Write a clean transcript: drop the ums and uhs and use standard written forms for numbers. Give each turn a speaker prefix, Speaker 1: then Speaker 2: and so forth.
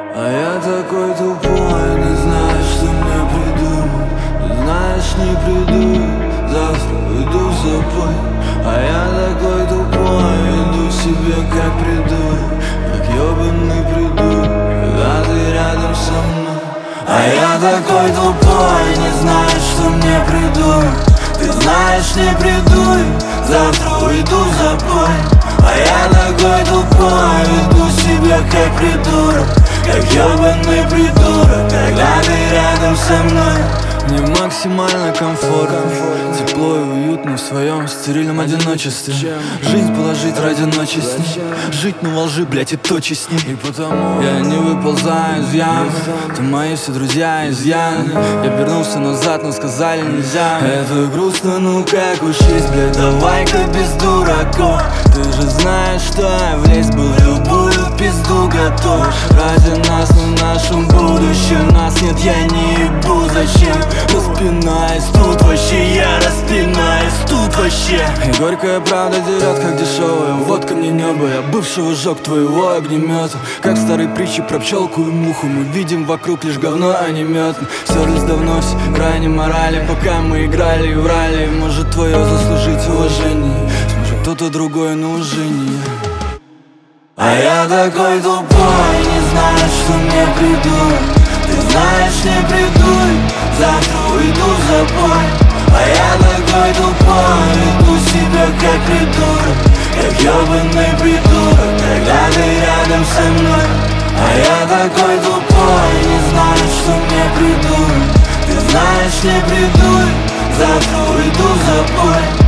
Speaker 1: А я такой тупой, не знаю, что мне придумать. Знаешь, не приду, завтра уйду в запой. А я такой тупой, иду себе как придурок, как ёбаный придурок, когда ты рядом со мной. А я такой тупой, не знаю, что мне придумать. Ты знаешь, не приду, завтра уйду в запой. А я такой тупой, иду себе как придурок, как ёбаный придурок, когда ты рядом со мной. Мне максимально комфортно, тепло и уютно в своем стерильном одиночестве. Жизнь положить ради ночи с ней, жить на лжи, блять, и точи с ней. И потому я не выползаю из ямы, ты мои все друзья изъяны. Я вернулся назад, но сказали нельзя. Это грустно, ну как учись, блять, давай-ка без дураков. Ты же знаешь, что я влезть был в любую пизду готов. Ради нас на нашем будущем, нас нет, я не ебу, зачем? Распинаюсь тут вообще, я распинаюсь тут вообще. И горькая правда дерет, как дешевая водка, мне небо. Я бывшего жёг твоего огнемета. Как в старой притче про пчелку и муху. Мы видим вокруг лишь говно, а не мёд. Стерлись давно все крайне морали, пока мы играли и врали. Может твое заслужить уважение сможет кто-то другой, но уже не. А я такой тупой, не знаю, что мне придумать. Ты знаешь, не приду, завтра уйду в запой. А я такой тупой, иду себе как придурок, как ёбаный придурок, когда ты рядом со мной. А я такой тупой, не знаю, что мне придумать. Ты знаешь, не приду, завтра уйду в запой.